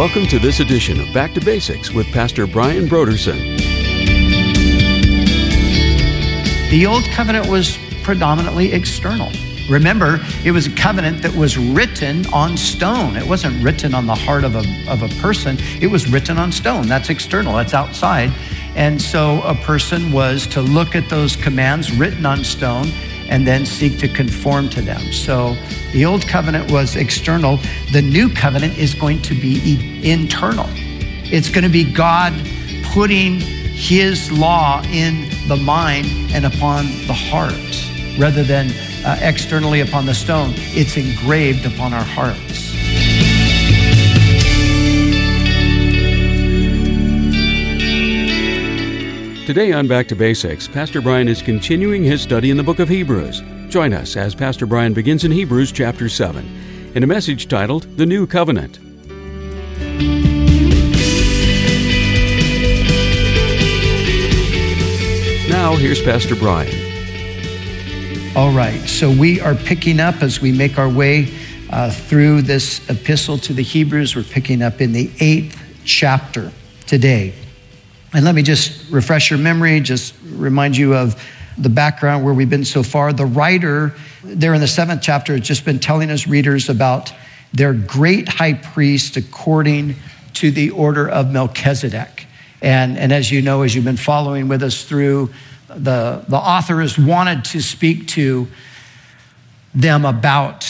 Welcome to this edition of Back to Basics with Pastor Brian Broderson. The Old Covenant was predominantly external. Remember, it was a covenant that was written on stone. It wasn't written on the heart of a person. It was written on stone. That's external. That's outside. And so a person was to look at those commands written on stone and then seek to conform to them. So the Old Covenant was external. The New Covenant is going to be internal. It's going to be God putting His law in the mind and upon the heart, rather than externally upon the stone. It's engraved upon our hearts. Today on Back to Basics, Pastor Brian is continuing his study in the book of Hebrews. Join us as Pastor Brian begins in Hebrews chapter 7 in a message titled, The New Covenant. Now, here's Pastor Brian. All right, so we are picking up as we make our way through this epistle to the Hebrews. We're picking up in the 8th chapter today. And let me just refresh your memory, just remind you of the background where we've been so far. The writer there in the 7th chapter has just been telling his readers about their great high priest according to the order of Melchizedek. And as you know, as you've been following with us through, the author has wanted to speak to them about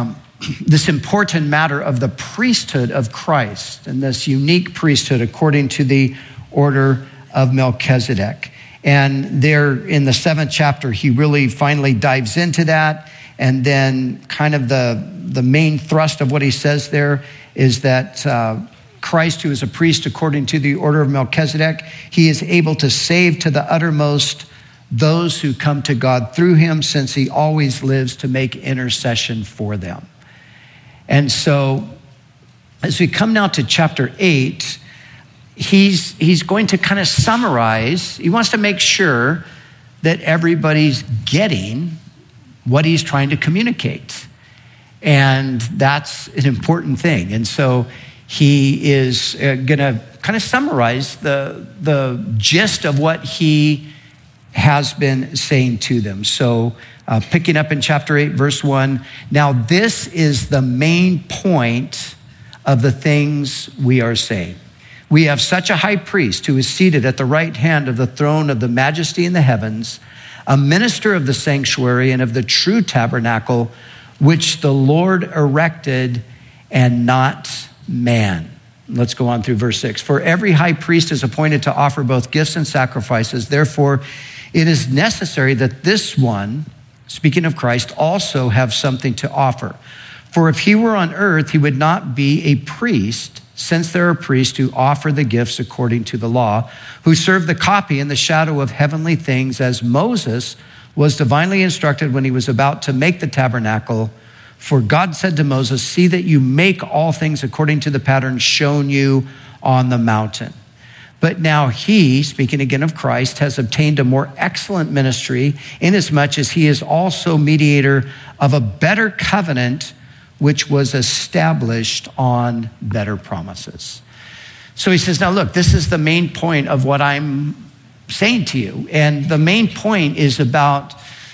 this important matter of the priesthood of Christ and this unique priesthood according to the order of Melchizedek. And there in the 7th chapter, he really finally dives into that. And then kind of the main thrust of what he says there is that Christ, who is a priest according to the order of Melchizedek, he is able to save to the uttermost those who come to God through him, since he always lives to make intercession for them. And so as we come now to chapter 8, he's going to kind of summarize. He wants to make sure that everybody's getting what he's trying to communicate. And that's an important thing. And so he is going to kind of summarize the gist of what he has been saying to them. So picking up in chapter 8, verse 1, now this is the main point of the things we are saying. We have such a high priest who is seated at the right hand of the throne of the majesty in the heavens, a minister of the sanctuary and of the true tabernacle, which the Lord erected and not man. Let's go on through verse 6. For every high priest is appointed to offer both gifts and sacrifices. Therefore, it is necessary that this one, speaking of Christ, also have something to offer. For if he were on earth, he would not be a priest, since there are priests who offer the gifts according to the law, who serve the copy in the shadow of heavenly things, as Moses was divinely instructed when he was about to make the tabernacle. For God said to Moses, see that you make all things according to the pattern shown you on the mountain. But now he, speaking again of Christ, has obtained a more excellent ministry, inasmuch as he is also mediator of a better covenant, which was established on better promises. So he says, now look, this is the main point of what I'm saying to you. And the main point is about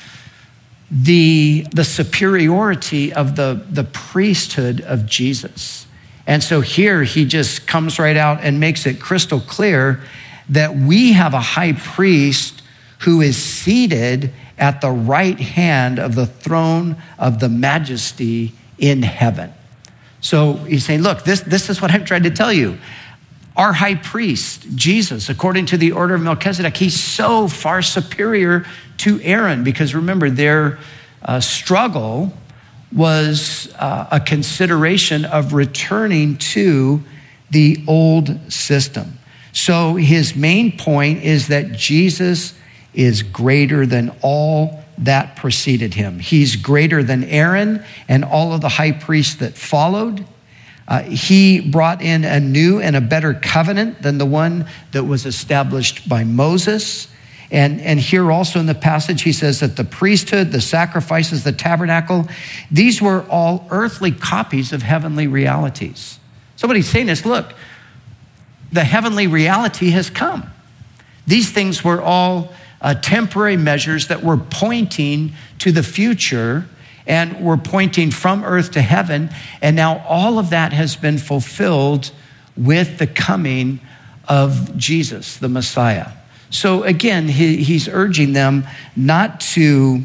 the superiority of the priesthood of Jesus. And so here he just comes right out and makes it crystal clear that we have a high priest who is seated at the right hand of the throne of the majesty in heaven. So he's saying, look, this is what I'm trying to tell you. Our high priest, Jesus, according to the order of Melchizedek, he's so far superior to Aaron, because remember, their struggle was a consideration of returning to the old system. So his main point is that Jesus is greater than all that preceded him. He's greater than Aaron and all of the high priests that followed. He brought in a new and a better covenant than the one that was established by Moses. And here also in the passage, he says that the priesthood, the sacrifices, the tabernacle, these were all earthly copies of heavenly realities. So what he's saying is, look, the heavenly reality has come. These things were all temporary measures that were pointing to the future and were pointing from earth to heaven. And now all of that has been fulfilled with the coming of Jesus, the Messiah. So again, he's urging them not to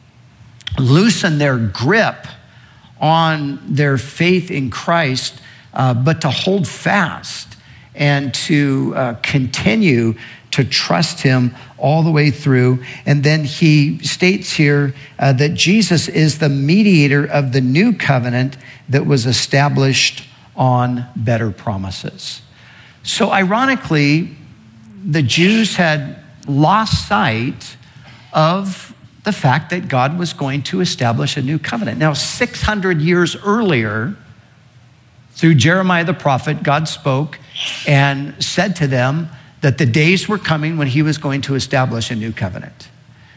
loosen their grip on their faith in Christ, but to hold fast and to continue to trust him all the way through. And then he states here that Jesus is the mediator of the new covenant that was established on better promises. So ironically, the Jews had lost sight of the fact that God was going to establish a new covenant. Now, 600 years earlier, through Jeremiah the prophet, God spoke and said to them that the days were coming when he was going to establish a new covenant.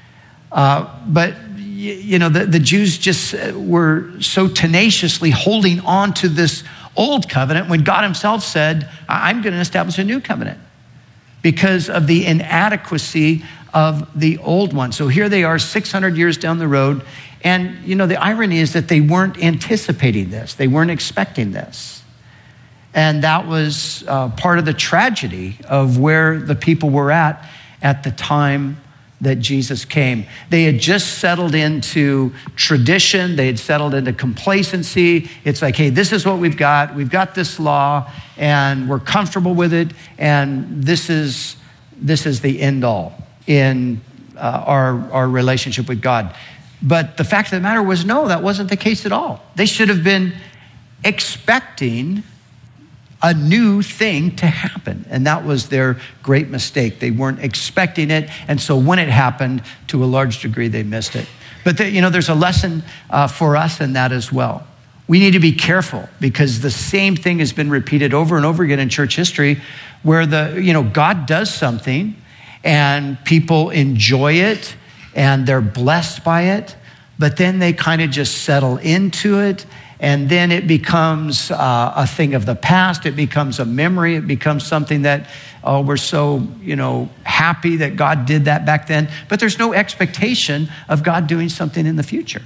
But the Jews just were so tenaciously holding on to this old covenant when God himself said, I'm going to establish a new covenant because of the inadequacy of the old one. So here they are 600 years down the road. And, the irony is that they weren't anticipating this. They weren't expecting this. And that was part of the tragedy of where the people were at the time that Jesus came. They had just settled into tradition. They had settled into complacency. It's like, hey, this is what we've got. We've got this law, and we're comfortable with it, and this is the end all in our relationship with God. But the fact of the matter was, no, that wasn't the case at all. They should have been expecting a new thing to happen. And that was their great mistake. They weren't expecting it. And so when it happened, to a large degree, they missed it. But there's a lesson for us in that as well. We need to be careful because the same thing has been repeated over and over again in church history where God does something and people enjoy it and they're blessed by it, but then they kind of just settle into it. And then it becomes a thing of the past. It becomes a memory. It becomes something that, we're so, happy that God did that back then. But there's no expectation of God doing something in the future.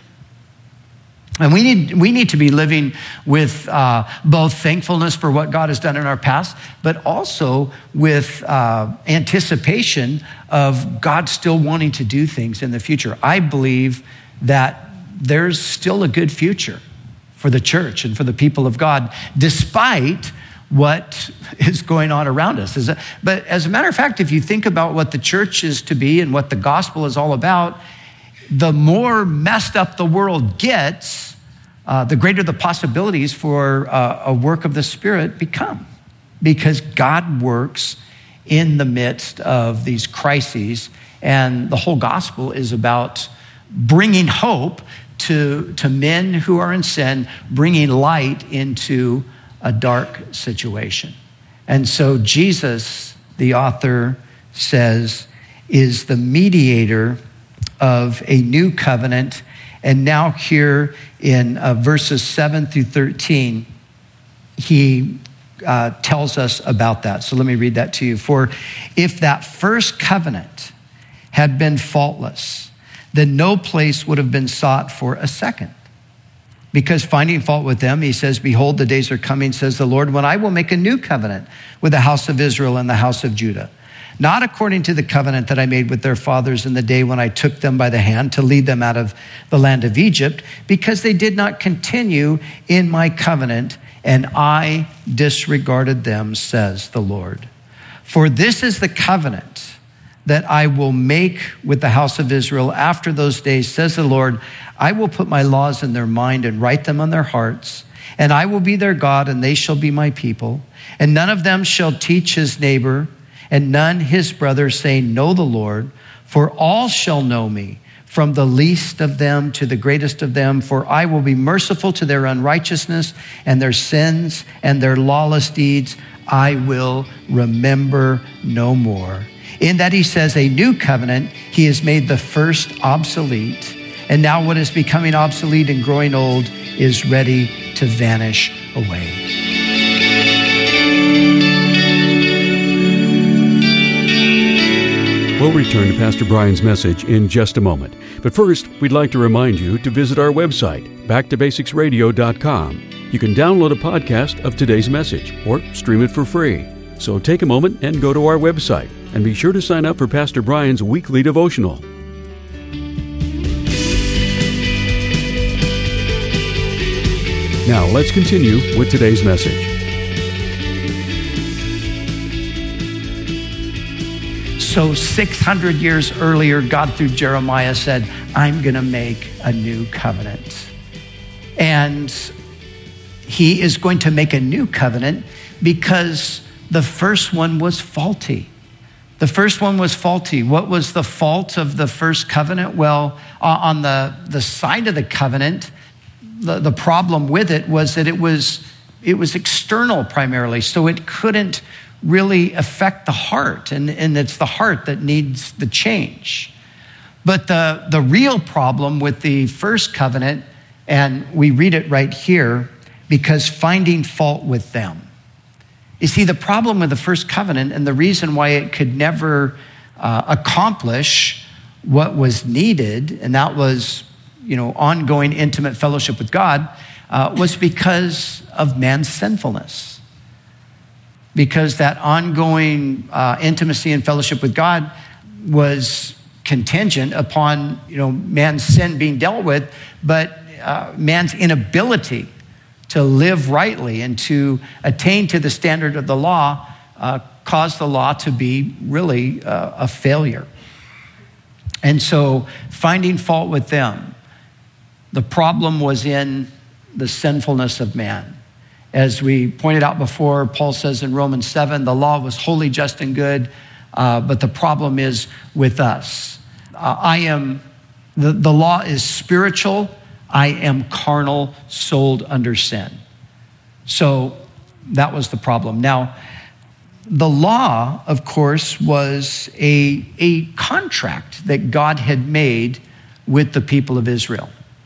And we need to be living with both thankfulness for what God has done in our past, but also with anticipation of God still wanting to do things in the future. I believe that there's still a good future for the church and for the people of God, despite what is going on around us. But as a matter of fact, if you think about what the church is to be and what the gospel is all about, the more messed up the world gets, the greater the possibilities for a work of the Spirit become. Because God works in the midst of these crises, and the whole gospel is about bringing hope to men who are in sin, bringing light into a dark situation. And so Jesus, the author says, is the mediator of a new covenant. And now here in verses 7 through 13, he tells us about that. So let me read that to you. For if that first covenant had been faultless, then no place would have been sought for a second. Because finding fault with them, he says, behold, the days are coming, says the Lord, when I will make a new covenant with the house of Israel and the house of Judah. Not according to the covenant that I made with their fathers in the day when I took them by the hand to lead them out of the land of Egypt, because they did not continue in my covenant, and I disregarded them, says the Lord. For this is the covenant that I will make with the house of Israel after those days, says the Lord. I will put my laws in their mind and write them on their hearts, and I will be their God, and they shall be my people. And none of them shall teach his neighbor, and none his brother, saying, know the Lord, for all shall know me, from the least of them to the greatest of them, for I will be merciful to their unrighteousness and their sins and their lawless deeds I will remember no more. In that he says a new covenant, he has made the first obsolete. And now what is becoming obsolete and growing old is ready to vanish away. We'll return to Pastor Brian's message in just a moment. But first, we'd like to remind you to visit our website, backtobasicsradio.com. You can download a podcast of today's message or stream it for free. So take a moment and go to our website, and be sure to sign up for Pastor Brian's weekly devotional. Now let's continue with today's message. So 600 years earlier, God through Jeremiah said, I'm going to make a new covenant. And he is going to make a new covenant because the first one was faulty. The first one was faulty. What was the fault of the first covenant? Well, on the side of the covenant, the problem with it was that it was external primarily, so it couldn't really affect the heart, and it's the heart that needs the change. But the real problem with the first covenant, and we read it right here, because finding fault with them. You see, the problem with the first covenant and the reason why it could never accomplish what was needed, and that was, ongoing intimate fellowship with God, was because of man's sinfulness. Because that ongoing intimacy and fellowship with God was contingent upon, man's sin being dealt with, but man's inability to live rightly and to attain to the standard of the law caused the law to be really a failure. And so finding fault with them, the problem was in the sinfulness of man. As we pointed out before, Paul says in Romans 7, the law was holy, just, and good, but the problem is with us. The law is spiritual. I am carnal, sold under sin. So that was the problem. Now, the law, of course, was a contract that God had made with the people of Israel.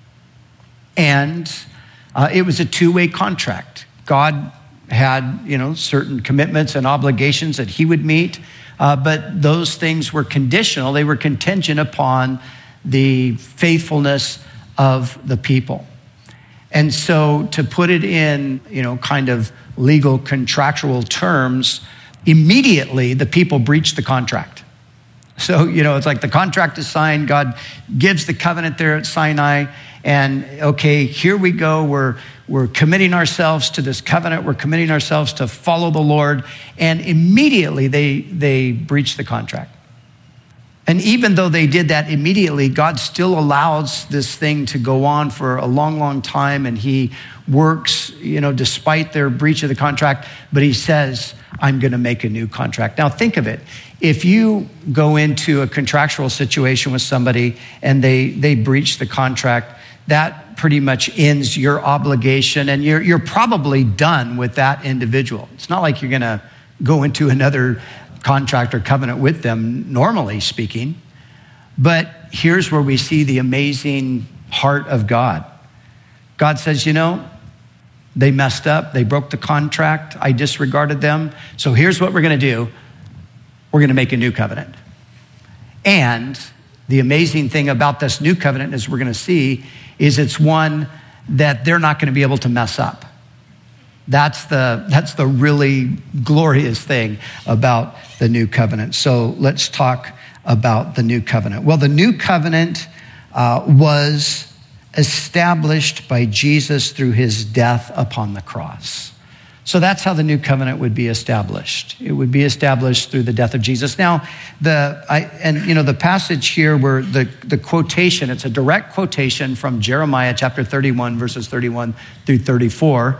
And it was a two-way contract. God had, certain commitments and obligations that he would meet, but those things were conditional. They were contingent upon the faithfulness of the people. And so to put it in, kind of legal contractual terms, immediately the people breached the contract. So, it's like the contract is signed, God gives the covenant there at Sinai, and okay, here we go, we're committing ourselves to this covenant, we're committing ourselves to follow the Lord, and immediately they breached the contract. And even though they did that immediately, God still allows this thing to go on for a long, long time, and he works, despite their breach of the contract, but he says, I'm going to make a new contract. Now think of it. If you go into a contractual situation with somebody and they breach the contract, that pretty much ends your obligation, and you're probably done with that individual. It's not like you're going to go into another contract or covenant with them, normally speaking. But here's where we see the amazing heart of God. God says, they messed up. They broke the contract. I disregarded them. So here's what we're going to do. We're going to make a new covenant. And the amazing thing about this new covenant, as we're going to see, is it's one that they're not going to be able to mess up. That's the really glorious thing about the new covenant. So let's talk about the new covenant. Well, the new covenant was established by Jesus through his death upon the cross. So that's how the new covenant would be established. It would be established through the death of Jesus. Now, the passage here where the quotation, it's a direct quotation from Jeremiah chapter 31, verses 31 through 34.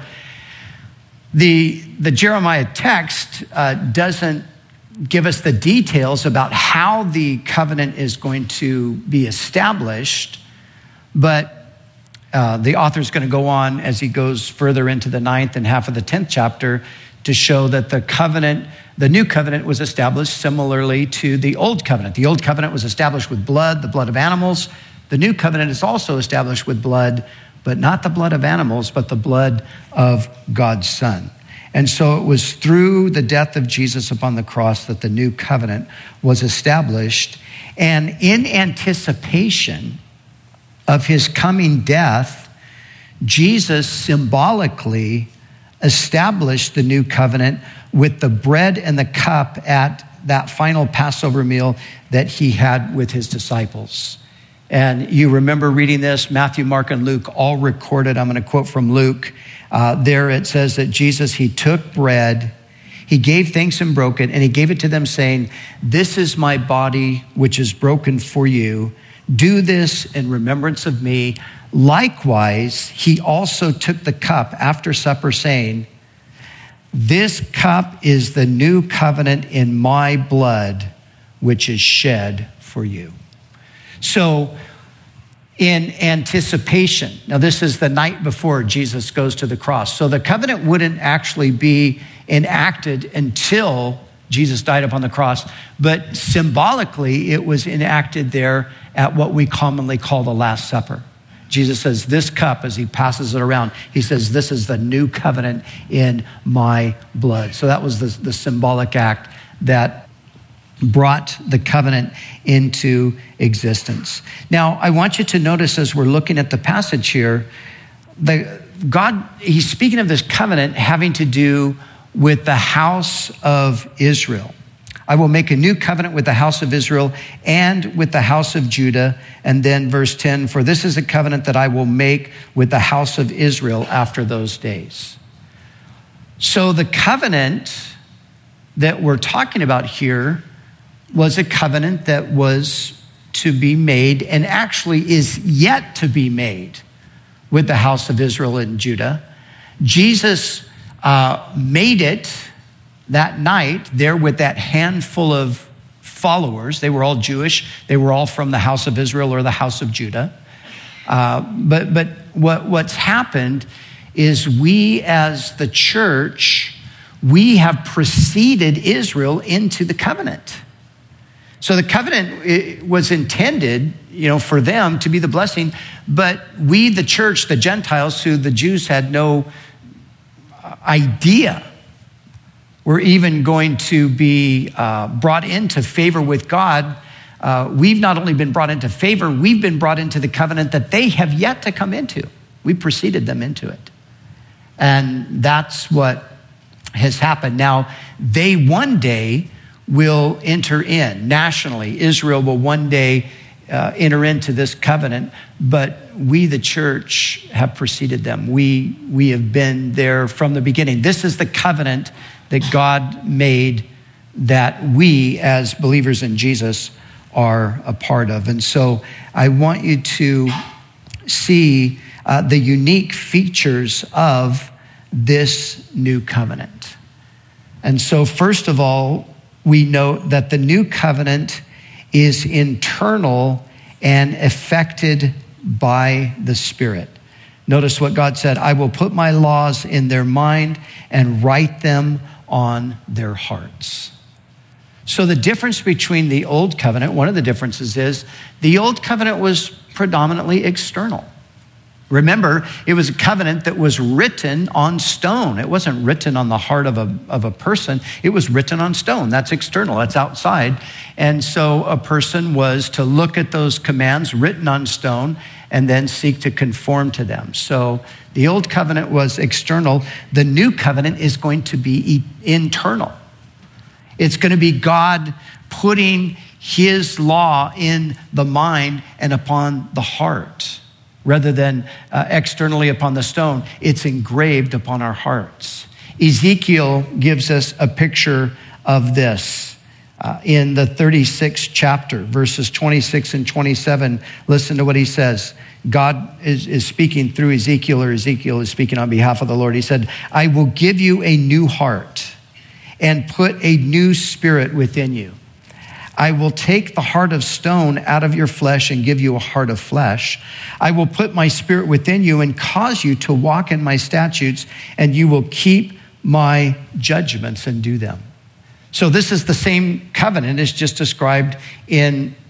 The Jeremiah text doesn't give us the details about how the covenant is going to be established, but the author's going to go on as he goes further into the 9th and half of the 10th chapter to show that the new covenant was established similarly to the old covenant. The old covenant was established with blood, the blood of animals. The new covenant is also established with blood, but not the blood of animals, but the blood of God's Son. And so it was through the death of Jesus upon the cross that the new covenant was established. And in anticipation of his coming death, Jesus symbolically established the new covenant with the bread and the cup at that final Passover meal that he had with his disciples. And you remember reading this, Matthew, Mark, and Luke all recorded. I'm going to quote from Luke. There it says that Jesus, he took bread, he gave thanks and broke it, and he gave it to them saying, "This is my body, which is broken for you. Do this in remembrance of me." Likewise, he also took the cup after supper saying, "This cup is the new covenant in my blood, which is shed for you." So in anticipation, now this is the night before Jesus goes to the cross. So the covenant wouldn't actually be enacted until Jesus died upon the cross, but symbolically it was enacted there at what we commonly call the Last Supper. Jesus says, this cup, as he passes it around, he says, "This is the new covenant in my blood." So that was the symbolic act that brought the covenant into existence. Now, I want you to notice as we're looking at the passage here, God, he's speaking of this covenant having to do with the house of Israel. "I will make a new covenant with the house of Israel and with the house of Judah." And then verse 10, "For this is a covenant that I will make with the house of Israel after those days." So the covenant that we're talking about here was a covenant that was to be made and actually is yet to be made with the house of Israel and Judah. Jesus made it that night there with that handful of followers. They were all Jewish. They were all from the house of Israel or the house of Judah. But what's happened is we as the church, we have preceded Israel into the covenant. So the covenant was intended, for them to be the blessing, but we, the church, the Gentiles, who the Jews had no idea were even going to be brought into favor with God. We've not only been brought into favor, we've been brought into the covenant that they have yet to come into. We preceded them into it. And that's what has happened. Now, they one day will enter in nationally. Israel will one day enter into this covenant, but we, the church, have preceded them. We have been there from the beginning. This is the covenant that God made that we, as believers in Jesus, are a part of. And so I want you to see the unique features of this new covenant. And so first of all, we note that the new covenant is internal and affected by the Spirit. Notice what God said, "I will put my laws in their mind and write them on their hearts." So the difference between the old covenant, one of the differences is the old covenant was predominantly external. Remember, it was a covenant that was written on stone. It wasn't written on the heart of a person. It was written on stone. That's external. That's outside. And so a person was to look at those commands written on stone and then seek to conform to them. So the old covenant was external. The new covenant is going to be internal. It's going to be God putting his law in the mind and upon the heart. Rather than externally upon the stone, it's engraved upon our hearts. Ezekiel gives us a picture of this in the 36th chapter, verses 26 and 27. Listen to what he says. God is speaking through Ezekiel, or Ezekiel is speaking on behalf of the Lord. He said, "I will give you a new heart and put a new spirit within you. I will take the heart of stone out of your flesh and give you a heart of flesh. I will put my spirit within you and cause you to walk in my statutes, and you will keep my judgments and do them." So this is the same covenant as just described in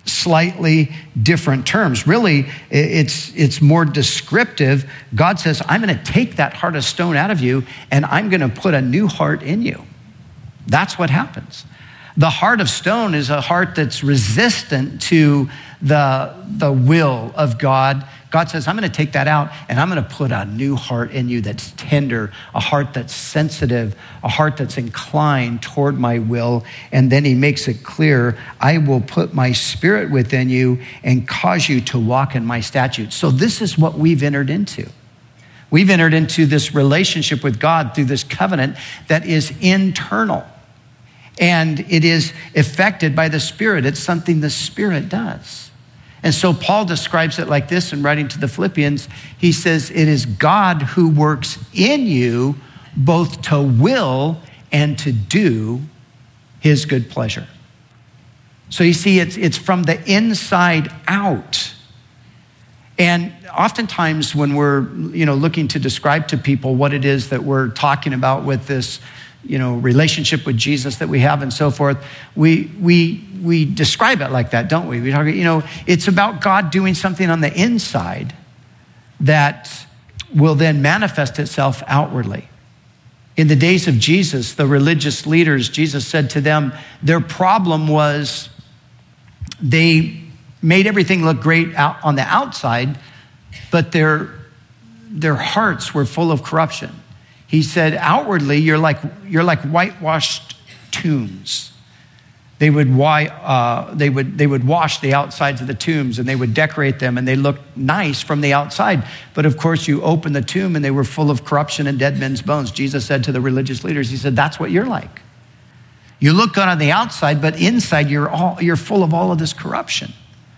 slightly different terms. Really, it's more descriptive. God says, I'm going to take that heart of stone out of you, and I'm going to put a new heart in you. That's what happens. The heart of stone is a heart that's resistant to the will of God. God says, I'm going to take that out, and I'm going to put a new heart in you that's tender, a heart that's sensitive, a heart that's inclined toward my will. And then he makes it clear, I will put my spirit within you and cause you to walk in my statutes. So this is what we've entered into. We've entered into this relationship with God through this covenant that is internal. And it is affected by the Spirit. It's something the Spirit does. And so Paul describes it like this in writing to the Philippians. He says, it is God who works in you both to will and to do his good pleasure. So you see, it's from the inside out. And oftentimes when we're, looking to describe to people what it is that we're talking about with this, relationship with Jesus that we have and so forth, we describe it like that, don't we? We talk, it's about God doing something on the inside that will then manifest itself outwardly. In the days of Jesus, the religious leaders, Jesus said to them, their problem was they made everything look great out on the outside, but their hearts were full of corruption. He said, outwardly, you're like whitewashed tombs. They would wash the outsides of the tombs, and they would decorate them, and they looked nice from the outside. But of course, you open the tomb, and they were full of corruption and dead men's bones. Jesus said to the religious leaders, he said, that's what you're like. You look good on the outside, but inside you're full of all of this corruption.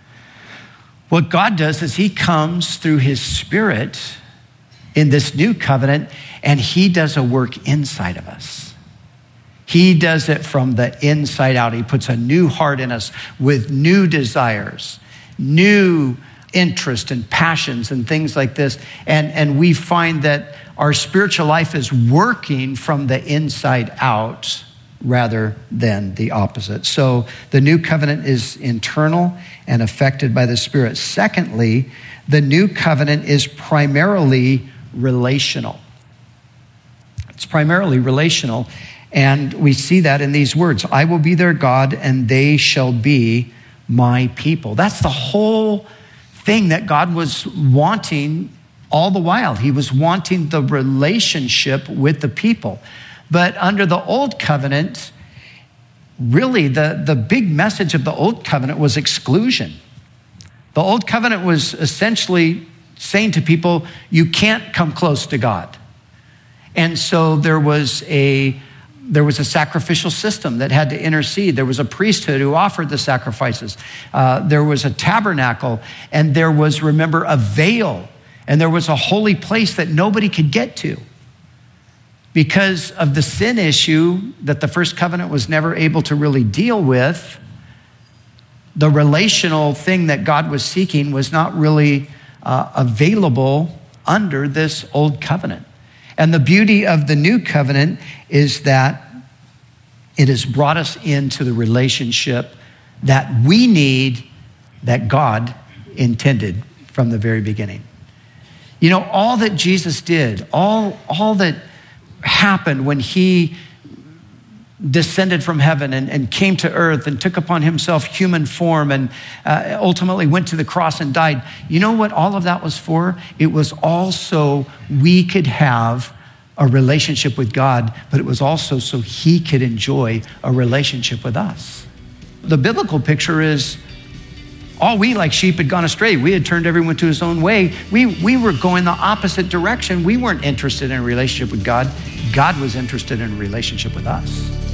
What God does is he comes through his Spirit in this new covenant, and he does a work inside of us. He does it from the inside out. He puts a new heart in us with new desires, new interest and passions and things like this. And we find that our spiritual life is working from the inside out rather than the opposite. So the new covenant is internal and affected by the Spirit. Secondly, the new covenant is primarily relational. It's primarily relational, and we see that in these words, I will be their God, and they shall be my people. That's the whole thing that God was wanting all the while. He was wanting the relationship with the people. But under the old covenant, really the big message of the old covenant was exclusion. The old covenant was essentially saying to people, you can't come close to God. And so there was a sacrificial system that had to intercede. There was a priesthood who offered the sacrifices. There was a tabernacle, and there was, remember, a veil, and there was a holy place that nobody could get to. Because of the sin issue that the first covenant was never able to really deal with, the relational thing that God was seeking was not really available under this old covenant. And the beauty of the new covenant is that it has brought us into the relationship that we need, that God intended from the very beginning. All that Jesus did, all that happened when he descended from heaven and came to earth and took upon himself human form and ultimately went to the cross and died. You know what all of that was for? It was also we could have a relationship with God, but it was also so he could enjoy a relationship with us. The biblical picture is all we like sheep had gone astray. We had turned everyone to his own way. We were going the opposite direction. We weren't interested in a relationship with God. God was interested in a relationship with us.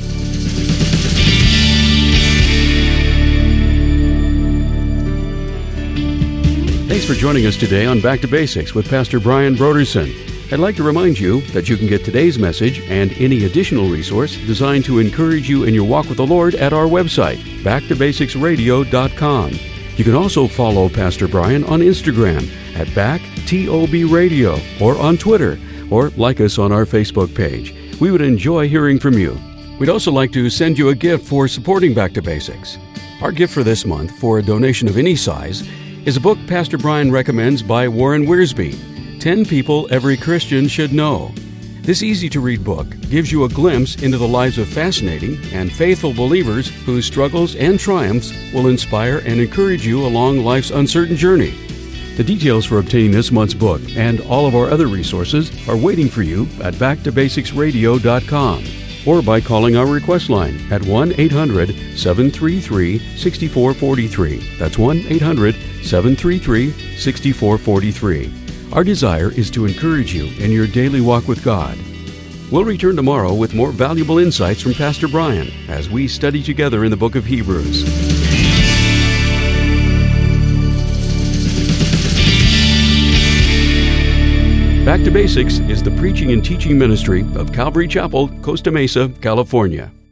Thanks for joining us today on Back to Basics with Pastor Brian Brodersen. I'd like to remind you that you can get today's message and any additional resource designed to encourage you in your walk with the Lord at our website, backtobasicsradio.com. You can also follow Pastor Brian on Instagram at BackTOBRadio or on Twitter, or like us on our Facebook page. We would enjoy hearing from you. We'd also like to send you a gift for supporting Back to Basics. Our gift for this month, for a donation of any size, is a book Pastor Brian recommends by Warren Wiersbe, 10 People Every Christian Should Know. This easy-to-read book gives you a glimpse into the lives of fascinating and faithful believers whose struggles and triumphs will inspire and encourage you along life's uncertain journey. The details for obtaining this month's book and all of our other resources are waiting for you at backtobasicsradio.com or by calling our request line at 1-800-733-6443. That's 1-800-733-6443. Our desire is to encourage you in your daily walk with God. We'll return tomorrow with more valuable insights from Pastor Brian as we study together in the book of Hebrews. Back to Basics is the preaching and teaching ministry of Calvary Chapel, Costa Mesa, California.